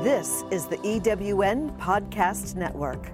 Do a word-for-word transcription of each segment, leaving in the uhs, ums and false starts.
This is the E W N Podcast Network.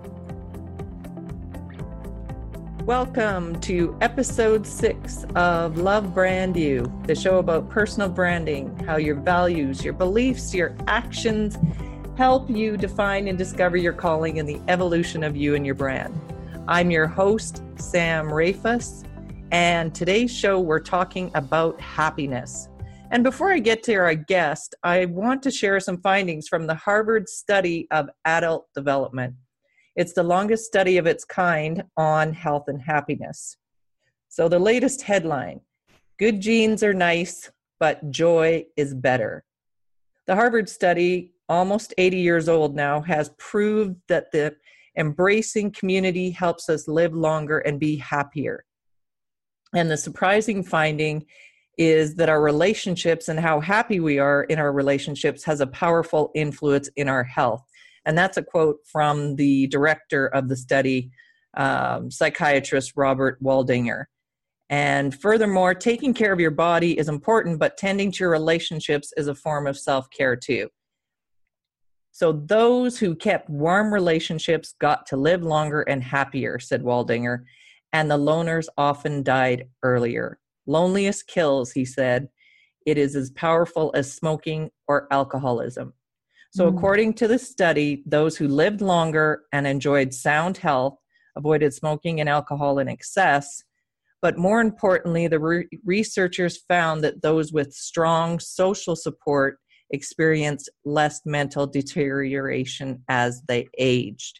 Welcome to episode six of Love Brand You, the show about personal branding, how your values, your beliefs, your actions help you define and discover your calling and the evolution of you and your brand. I'm your host, Sam Rafus, and today's show we're talking about happiness. And before I get to our guest, I want to share some findings from the Harvard Study of Adult Development. It's the longest study of its kind on health and happiness. So the latest headline, good genes are nice, but joy is better. The Harvard study, almost eighty years old now, has proved that the embracing community helps us live longer and be happier. And the surprising finding is that our relationships and how happy we are in our relationships has a powerful influence in our health. And that's a quote from the director of the study, um, psychiatrist Robert Waldinger. And furthermore, taking care of your body is important, but tending to your relationships is a form of self-care too. So those who kept warm relationships got to live longer and happier, said Waldinger, and the loners often died earlier. Loneliness kills, he said. It is as powerful as smoking or alcoholism. So mm. according to the study, those who lived longer and enjoyed sound health avoided smoking and alcohol in excess. But more importantly, the re- researchers found that those with strong social support experienced less mental deterioration as they aged.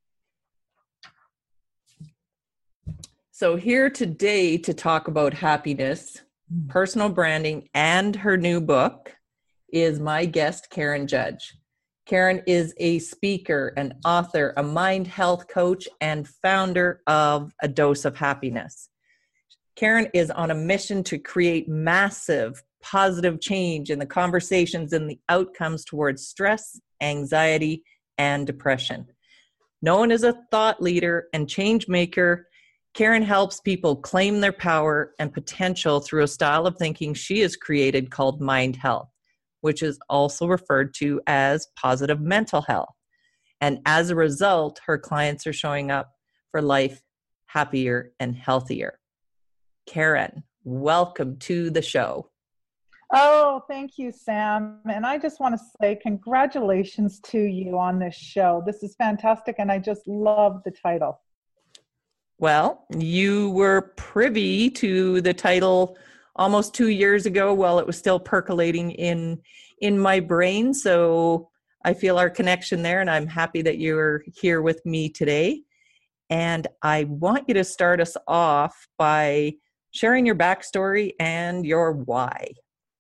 So here today to talk about happiness, personal branding, and her new book is my guest, Karen Judge. Karen is a speaker, an author, a mind health coach, and founder of A Dose of Happiness. Karen is on a mission to create massive positive change in the conversations and the outcomes towards stress, anxiety, and depression. Known as a thought leader and change maker, Karen helps people claim their power and potential through a style of thinking she has created called mind health, which is also referred to as positive mental health. And as a result, her clients are showing up for life happier and healthier. Karen, welcome to the show. Oh, thank you, Sam. And I just want to say congratulations to you on this show. This is fantastic, and I just love the title. Well, you were privy to the title almost two years ago while it was still percolating in in my brain. So I feel our connection there, and I'm happy that you're here with me today. And I want you to start us off by sharing your backstory and your why.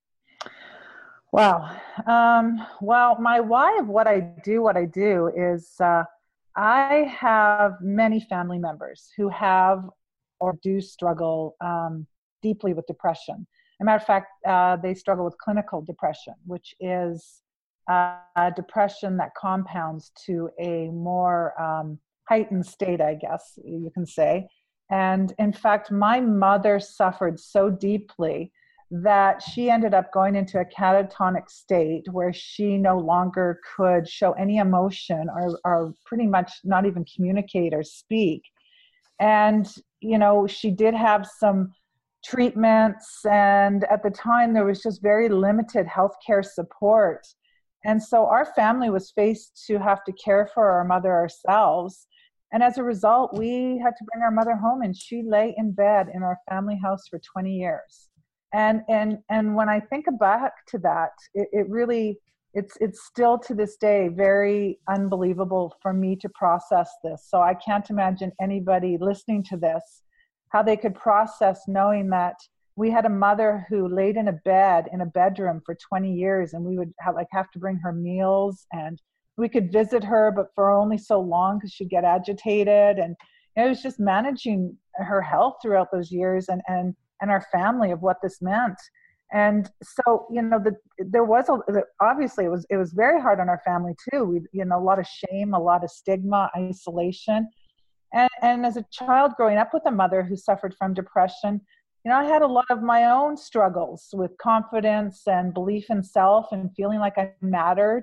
Wow. Um, well, my why of what I do, what I do is uh, I have many family members who have or do struggle um, deeply with depression. As a matter of fact, uh, they struggle with clinical depression, which is uh, a depression that compounds to a more um, heightened state, I guess you can say. And in fact, my mother suffered so deeply that she ended up going into a catatonic state where she no longer could show any emotion or, or pretty much not even communicate or speak. And, you know, she did have some treatments, and at the time there was just very limited healthcare support. And so our family was faced to have to care for our mother ourselves. And as a result, we had to bring our mother home, and she lay in bed in our family house for twenty years. And and and when I think back to that, it, it really, it's it's still to this day very unbelievable for me to process this. So I can't imagine anybody listening to this, how they could process knowing that we had a mother who laid in a bed in a bedroom for twenty years, and we would have, like have to bring her meals, and we could visit her, but for only so long because she'd get agitated. And it was just managing her health throughout those years, and and and our family of what this meant. And so, you know, the, there was a, obviously it was, it was very hard on our family too. We, you know, a lot of shame, a lot of stigma, isolation. And, and as a child growing up with a mother who suffered from depression, you know, I had a lot of my own struggles with confidence and belief in self and feeling like I mattered.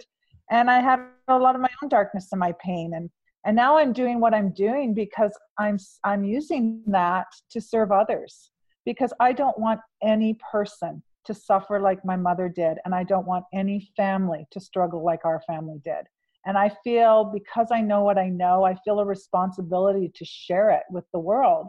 And I had a lot of my own darkness and my pain. And, and now I'm doing what I'm doing because I'm, I'm using that to serve others, because I don't want any person to suffer like my mother did. And I don't want any family to struggle like our family did. And I feel, because I know what I know, I feel a responsibility to share it with the world.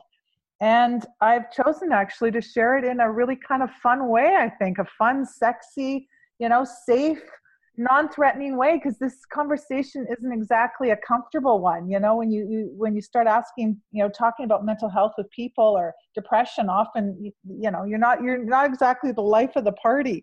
And I've chosen actually to share it in a really kind of fun way, I think, a fun, sexy, you know, safe, non-threatening way, because this conversation isn't exactly a comfortable one. You know, when you, you when you start asking, you know, talking about mental health with people or depression, often, you, you know, you're not you're not exactly the life of the party.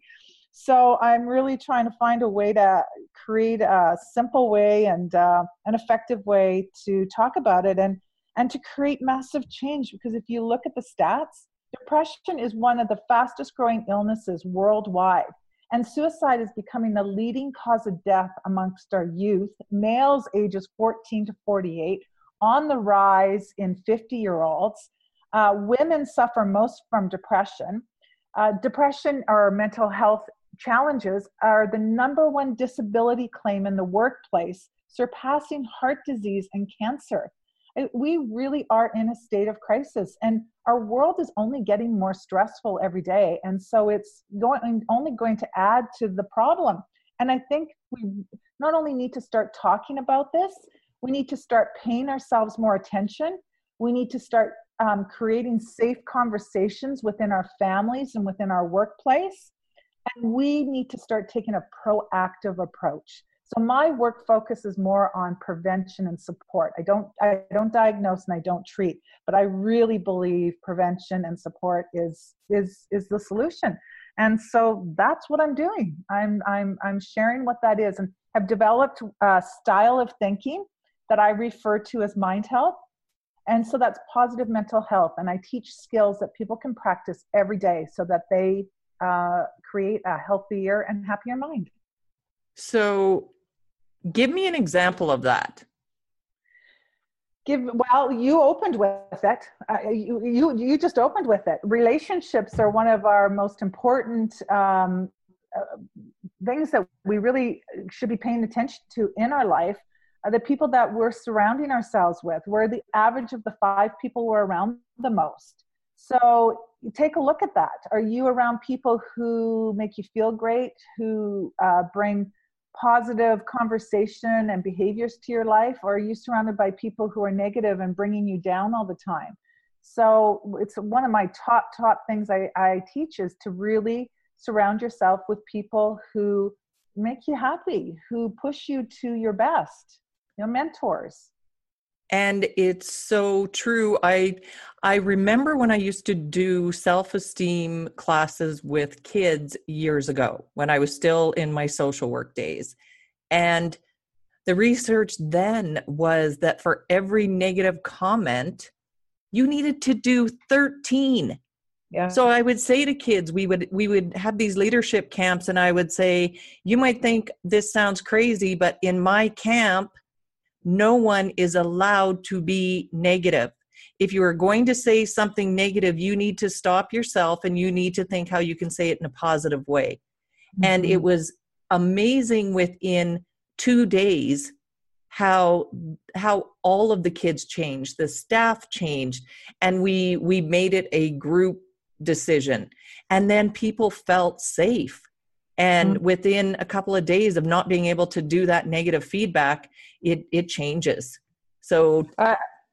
So I'm really trying to find a way to create a simple way and uh, an effective way to talk about it, and and to create massive change. Because if you look at the stats, depression is one of the fastest growing illnesses worldwide. And suicide is becoming the leading cause of death amongst our youth, males ages fourteen to forty-eight, on the rise in fifty-year-olds. Uh, women suffer most from depression. Uh, depression or mental health challenges are the number one disability claim in the workplace, surpassing heart disease and cancer. We really are in a state of crisis, and our world is only getting more stressful every day. And so it's going only going to add to the problem. And I think we not only need to start talking about this, we need to start paying ourselves more attention. We need to start um, creating safe conversations within our families and within our workplace. And we need to start taking a proactive approach. So my work focuses more on prevention and support. I don't, I don't diagnose and I don't treat, but I really believe prevention and support is, is, is the solution. And so that's what I'm doing. I'm, I'm, I'm sharing what that is, and have developed a style of thinking that I refer to as mind health. And so that's positive mental health. And I teach skills that people can practice every day so that they uh, create a healthier and happier mind. So give me an example of that. Give, well, you opened with it. Uh, you, you, you just opened with it. Relationships are one of our most important um, uh, things that we really should be paying attention to in our life. Are the people that we're surrounding ourselves with. We're the average of the five people we're around the most. So take a look at that. Are you around people who make you feel great, who uh, bring positive conversation and behaviors to your life, or are you surrounded by people who are negative and bringing you down all the time? So it's one of my top, top things I, I teach is to really surround yourself with people who make you happy, who push you to your best, you know, mentors. And it's so true. I I remember when I used to do self-esteem classes with kids years ago, when I was still in my social work days. And the research then was that for every negative comment, you needed to do thirteen. Yeah. So I would say to kids, we would we would have these leadership camps, and I would say, you might think this sounds crazy, but in my camp, no one is allowed to be negative. If you are going to say something negative, you need to stop yourself and you need to think how you can say it in a positive way. Mm-hmm. And it was amazing within two days how how all of the kids changed, the staff changed, and we we made it a group decision. And then people felt safe. And mm-hmm. within a couple of days of not being able to do that negative feedback, it it changes. So uh,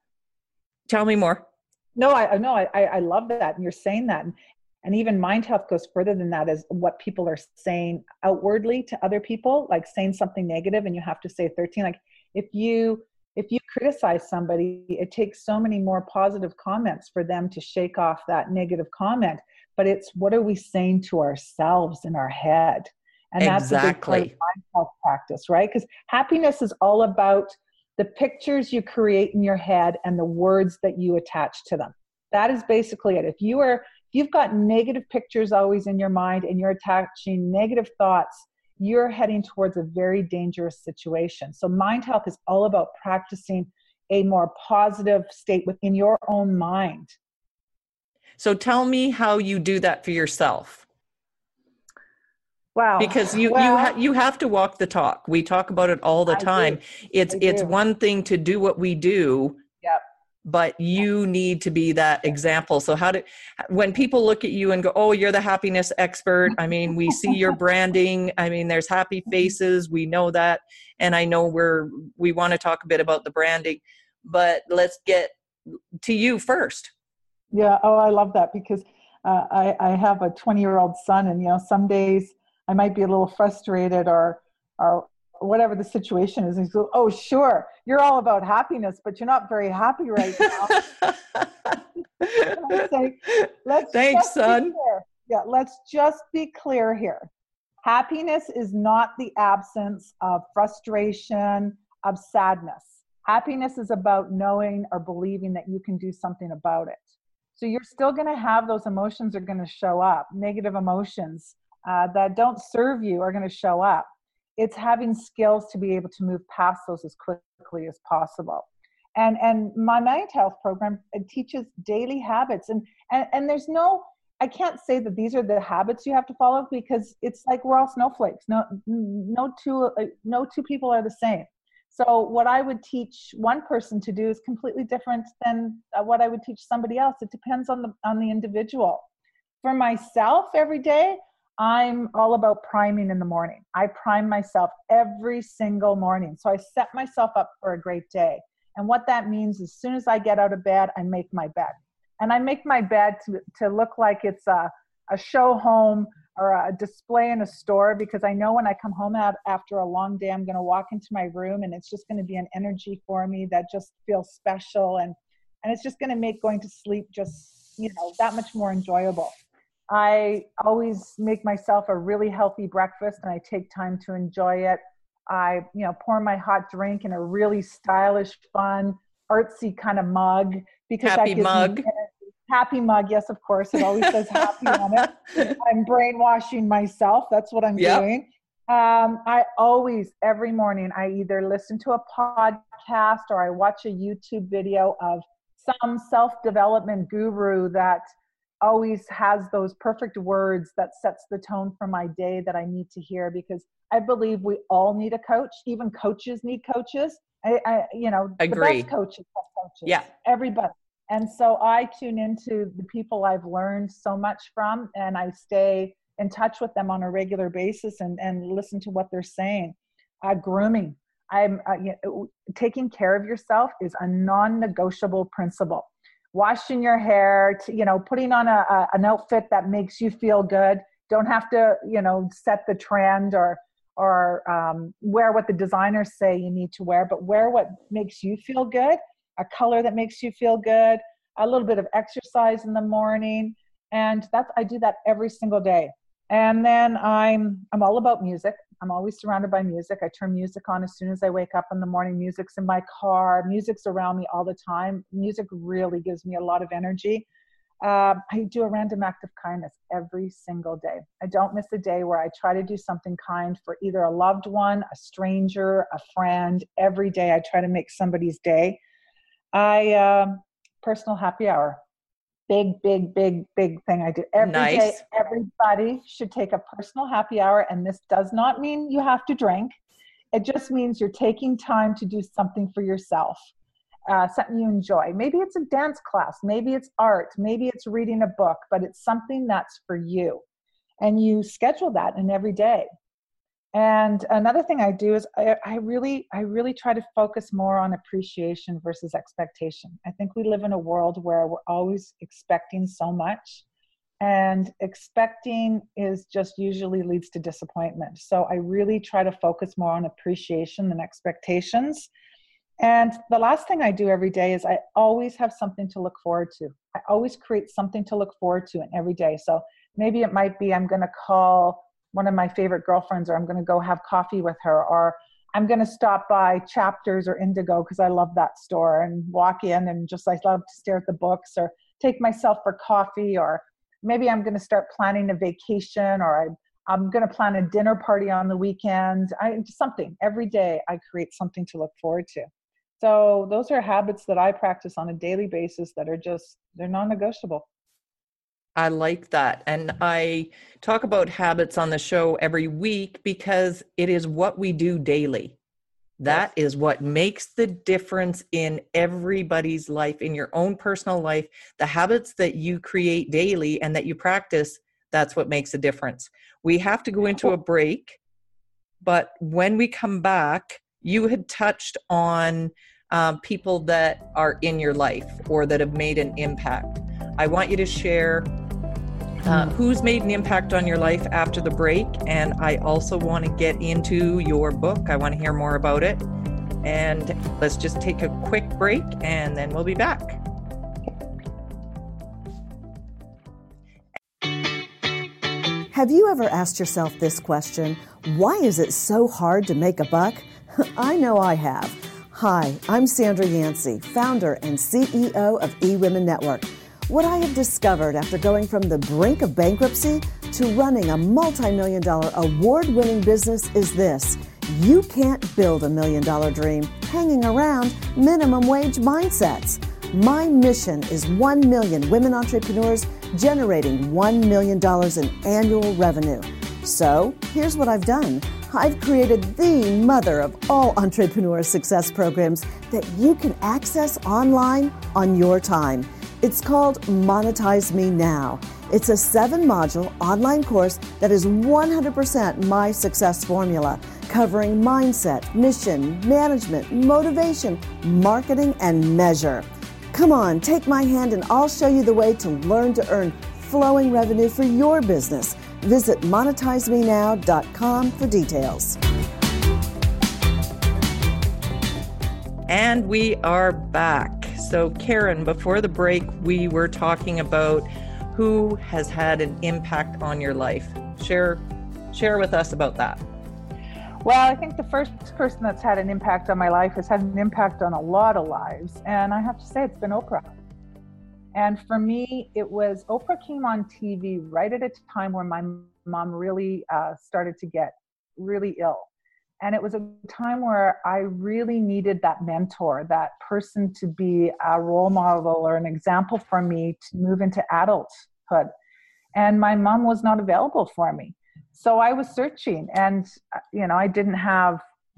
tell me more. No, I no, I I love that. And you're saying that. And, and even mind health goes further than that, is what people are saying outwardly to other people, like saying something negative and you have to say thirteen. Like if you if you criticize somebody, it takes so many more positive comments for them to shake off that negative comment. But it's, what are we saying to ourselves in our head? And that's exactly. a big part of mind health practice, right? Because happiness is all about the pictures you create in your head and the words that you attach to them. That is basically it. If you are, if you've got negative pictures always in your mind and you're attaching negative thoughts, you're heading towards a very dangerous situation. So mind health is all about practicing a more positive state within your own mind. So tell me how you do that for yourself. Wow. Because you well, you ha- you have to walk the talk. We talk about it all the I time. do. It's I it's do. one thing to do what we do, Yep. but you need to be that example. So how do, when people look at you and go, oh, you're the happiness expert. I mean, we see your branding. I mean, there's happy faces. We know that. And I know we're, we want to talk a bit about the branding, but let's get to you first. Yeah. Oh, I love that because uh, I, I have a twenty year old son, and, you know, some days I might be a little frustrated or, or whatever the situation is. And he's like, oh, sure, you're all about happiness, but you're not very happy right now. And I say, let's Thanks, just be son. clear. Yeah, let's just be clear here. Happiness is not the absence of frustration, of sadness. Happiness is about knowing or believing that you can do something about it. So you're still going to have those emotions are going to show up. Negative emotions uh, that don't serve you are going to show up. It's having skills to be able to move past those as quickly as possible. And and my Mind Health program, it teaches daily habits. And, and, and there's no, I can't say that these are the habits you have to follow, because it's like we're all snowflakes. No, no two, no two people are the same. So what I would teach one person to do is completely different than what I would teach somebody else. It depends on the on the individual. For myself, every day, I'm all about priming in the morning. I prime myself every single morning. So I set myself up for a great day. And what that means, as soon as I get out of bed, I make my bed. And I make my bed to, to look like it's a, a show home or a display in a store, because I know when I come home out after a long day, I'm going to walk into my room and it's just going to be an energy for me that just feels special. And, and it's just going to make going to sleep just, you know, that much more enjoyable. I always make myself a really healthy breakfast and I take time to enjoy it. I, you know, pour my hot drink in a really stylish, fun, artsy kind of mug, because Happy that gives mug. me energy. Happy mug. Yes, of course. It always says happy on it. I'm brainwashing myself. That's what I'm Yep. doing. Um, I always, every morning, I either listen to a podcast or I watch a YouTube video of some self-development guru that always has those perfect words that sets the tone for my day that I need to hear, because I believe we all need a coach. Even coaches need coaches. I, I you know, Agree. the best coaches have coaches. Yeah. Everybody. And so I tune into the people I've learned so much from, and I stay in touch with them on a regular basis and, and listen to what they're saying. Uh, grooming. I'm uh, you know, taking care of yourself is a non-negotiable principle. Washing your hair, to, you know, putting on a, a an outfit that makes you feel good. Don't have to, you know, set the trend or or um, wear what the designers say you need to wear, but wear what makes you feel good. A color that makes you feel good. A little bit of exercise in the morning, and that's I do that every single day. And then I'm I'm all about music. I'm always surrounded by music. I turn music on as soon as I wake up in the morning. Music's in my car. Music's around me all the time. Music really gives me a lot of energy. Uh, I do a random act of kindness every single day. I don't miss a day where I try to do something kind for either a loved one, a stranger, a friend. Every day I try to make somebody's day. I um, personal happy hour. Big, big, big, big thing I do every Nice. day. Everybody should take a personal happy hour. And this does not mean you have to drink. It just means you're taking time to do something for yourself, uh, something you enjoy. Maybe it's a dance class. Maybe it's art. Maybe it's reading a book, but it's something that's for you. And you schedule that in every day. And another thing I do is I, I really, I really try to focus more on appreciation versus expectation. I think we live in a world where we're always expecting so much, and expecting is just usually leads to disappointment. So I really try to focus more on appreciation than expectations. And the last thing I do every day is I always have something to look forward to. I always create something to look forward to in every day. So maybe it might be I'm going to call one of my favorite girlfriends, or I'm going to go have coffee with her, or I'm going to stop by Chapters or Indigo because I love that store and walk in and just I love to stare at the books, or take myself for coffee, or maybe I'm going to start planning a vacation, or I, I'm going to plan a dinner party on the weekend. I something every day I create something to look forward to. So those are habits that I practice on a daily basis that are just, they're non-negotiable. I like that. And I talk about habits on the show every week because it is what we do daily. That Yes. is what makes the difference in everybody's life, in your own personal life. The habits that you create daily and that you practice, that's what makes a difference. We have to go into a break, but when we come back, you had touched on um, people that are in your life or that have made an impact. I want you to share uh, who's made an impact on your life after the break. And I also want to get into your book. I want to hear more about it. And let's just take a quick break and then we'll be back. Have you ever asked yourself this question? Why is it so hard to make a buck? I know I have. Hi, I'm Sandra Yancey, founder and C E O of eWomen Network. What I have discovered after going from the brink of bankruptcy to running a multi-million dollar award-winning business is this. You can't build a million-dollar dream hanging around minimum wage mindsets. My mission is one million women entrepreneurs generating one million dollars in annual revenue. So here's what I've done. I've created the mother of all entrepreneur success programs that you can access online on your time. It's called Monetize Me Now. It's a seven-module online course that is one hundred percent my success formula, covering mindset, mission, management, motivation, marketing, and measure. Come on, take my hand and I'll show you the way to learn to earn flowing revenue for your business. Visit monetize me now dot com for details. And we are back. So Karen, before the break, we were talking about who has had an impact on your life. Share, share with us about that. Well, I think the first person that's had an impact on my life has had an impact on a lot of lives. And I have to say, it's been Oprah. And for me, it was Oprah came on T V right at a time where my mom really uh, started to get really ill. And it was a time where I really needed that mentor, that person to be a role model or an example for me to move into adulthood. And my mom was not available for me. So I was searching, and, you know, I didn't have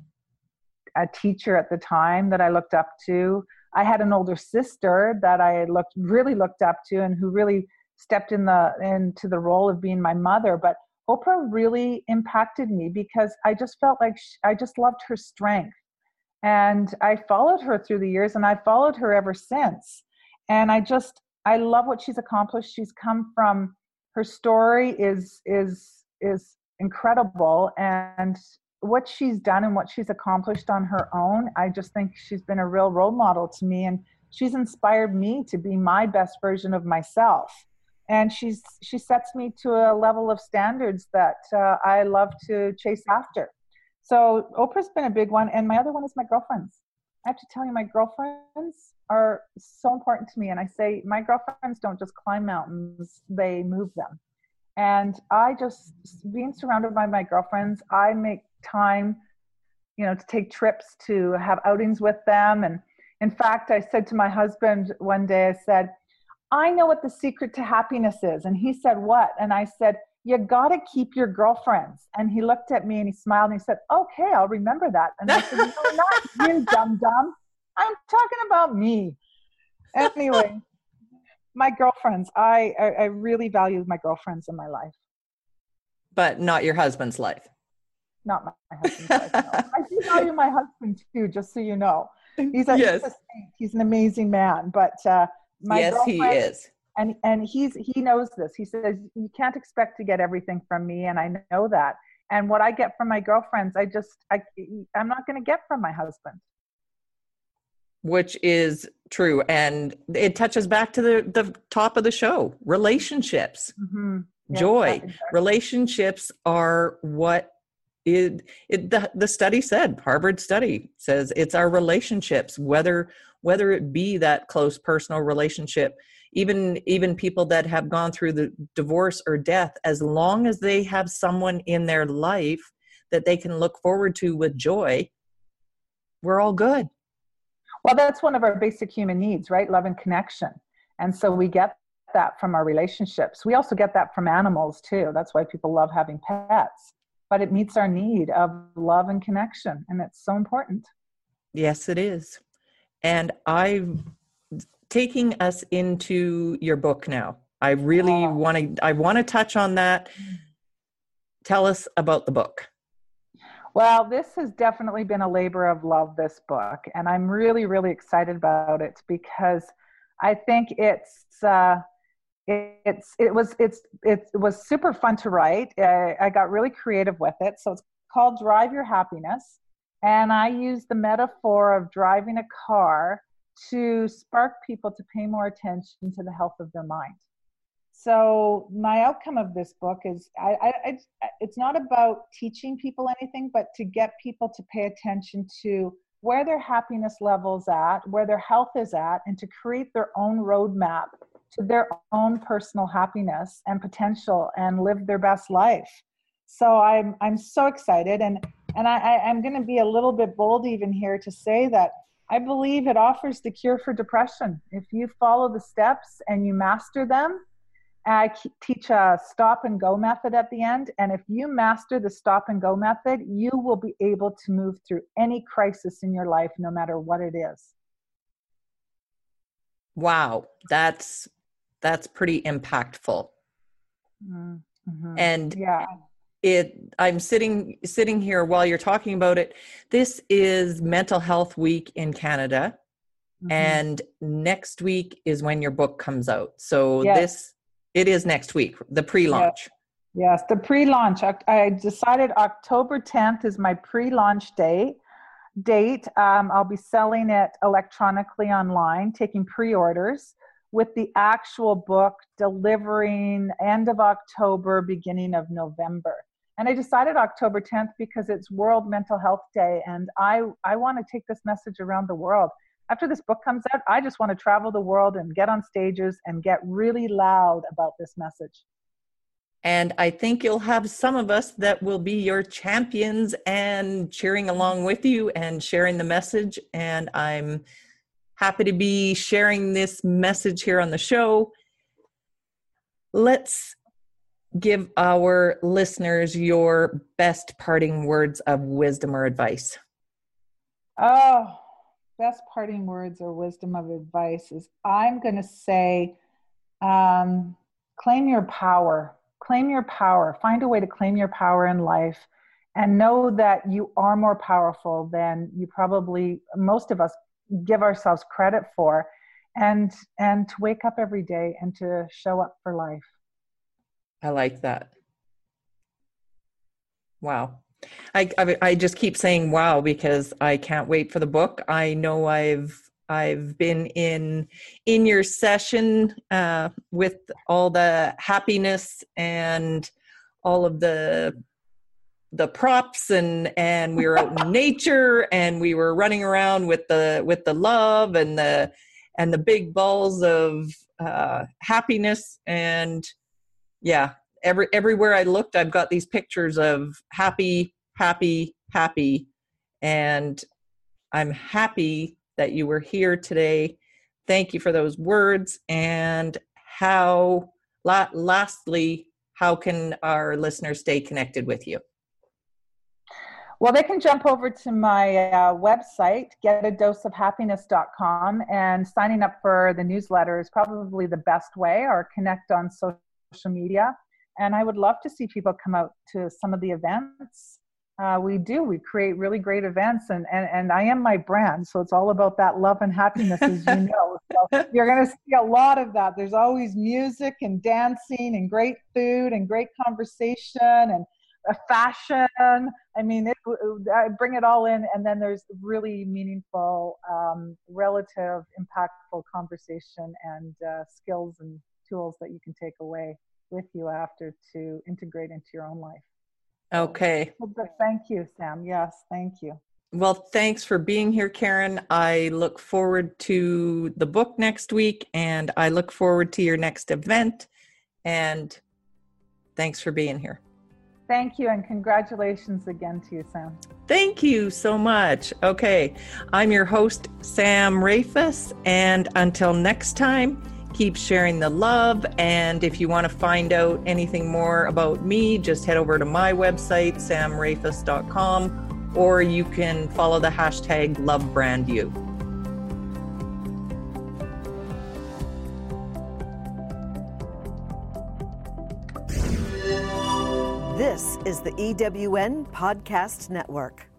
a teacher at the time that I looked up to. I had an older sister that I looked really looked up to and who really stepped in the into the role of being my mother. But Oprah really impacted me because I just felt like she, I just loved her strength. And I followed her through the years, and I followed her ever since. And I just, I love what she's accomplished. She's come from, her story is, is, is incredible. And what she's done and what she's accomplished on her own, I just think she's been a real role model to me. And she's inspired me to be my best version of myself. And she's she sets me to a level of standards that uh, I love to chase after. So Oprah's been a big one. And my other one is my girlfriends. I have to tell you, my girlfriends are so important to me. And I say, my girlfriends don't just climb mountains, they move them. And I just, being surrounded by my girlfriends, I make time, you know, to take trips, to have outings with them. And in fact, I said to my husband one day, I said, I know what the secret to happiness is. And he said, what? And I said, you got to keep your girlfriends. And he looked at me and he smiled and he said, okay, I'll remember that. And I said, no, not you, dum dum. I'm talking about me. Anyway, my girlfriends, I, I, I really value my girlfriends in my life. But not your husband's life. Not my, my husband's life, no. I do value my husband too, just so you know. He's a, yes. he's a saint. He's an amazing man. But uh, my yes, he is. And and he's he knows this. He says, you can't expect to get everything from me, and I know that. And what I get from my girlfriends, I just, I, I'm not going to get from my husband. Which is true. And it touches back to the, the top of the show, relationships, Mm-hmm. Yeah, joy. exactly. Relationships are what it, it the, the study said, Harvard study says it's our relationships, whether whether it be that close personal relationship, even even people that have gone through the divorce or death, as long as they have someone in their life that they can look forward to with joy, we're all good. Well, that's one of our basic human needs, right? Love and connection. And so we get that from our relationships. We also get that from animals too. That's why people love having pets. But it meets our need of love and connection, and it's so important. Yes, it is. And I'm taking us into your book now. I really oh. want to, I want to touch on that. Tell us about the book. Well, this has definitely been a labor of love, this book. And I'm really, really excited about it because I think it's, uh, it, it's, it was, it's, it was super fun to write. I, I got really creative with it. So it's called Drive Your Happiness. And I use the metaphor of driving a car to spark people to pay more attention to the health of their mind. So my outcome of this book is, I, I, I, it's not about teaching people anything, but to get people to pay attention to where their happiness level's at, where their health is at, and to create their own roadmap to their own personal happiness and potential and live their best life. So I'm I'm so excited, and and I, I, I'm going to be a little bit bold even here to say that I believe it offers the cure for depression. If you follow the steps and you master them, I teach a stop and go method at the end. And if you master the stop and go method, you will be able to move through any crisis in your life, no matter what it is. Wow. That's, that's pretty impactful. Mm-hmm. And yeah. It, I'm sitting sitting here while you're talking about it. This is Mental Health Week in Canada, mm-hmm. and next week is when your book comes out. So yes. this, it is next week, the pre-launch. Yes, yes the pre-launch. I, I decided October tenth is my pre-launch day. Date. Um, I'll be selling it electronically online, taking pre-orders, with the actual book delivering end of October, beginning of November. And I decided October tenth because it's World Mental Health Day, and I, I want to take this message around the world. After this book comes out, I just want to travel the world and get on stages and get really loud about this message. And I think you'll have some of us that will be your champions and cheering along with you and sharing the message. And I'm happy to be sharing this message here on the show. Let's give our listeners your best parting words of wisdom or advice. Oh, best parting words or wisdom of advice is I'm going to say, um, claim your power. Claim your power. Find a way to claim your power in life, and know that you are more powerful than you probably, most of us, give ourselves credit for, and and to wake up every day and to show up for life. I like that. Wow. I, I I just keep saying wow because I can't wait for the book. I know I've I've been in in your session uh, with all the happiness and all of the the props, and and we were out in nature, and we were running around with the with the love and the and the big balls of uh, happiness. And yeah, every everywhere I looked, I've got these pictures of happy, happy, happy, and I'm happy that you were here today. Thank you for those words. And how, la- lastly, how can our listeners stay connected with you? Well, they can jump over to my uh, website, get a dose of happiness dot com, and signing up for the newsletter is probably the best way, or connect on social media. And I would love to see people come out to some of the events. Uh, we do. We create really great events, and, and, and I am my brand, so it's all about that love and happiness, as you know. So you're going to see a lot of that. There's always music and dancing and great food and great conversation and a fashion. I mean, it, I bring it all in, and then there's really meaningful, um, relative, impactful conversation and uh, skills and tools that you can take away with you after to integrate into your own life. Okay. So, but thank you, Sam. Yes, thank you. Well, thanks for being here, Karen. I look forward to the book next week, and I look forward to your next event. And thanks for being here. Thank you, and congratulations again to you, Sam. Thank you so much. Okay, I'm your host, Sam Rafus, and until next time, Keep sharing the love. And if you want to find out anything more about me, just head over to my website, sam rafus dot com, or you can follow the hashtag LoveBrandYou. This is the E W N Podcast Network.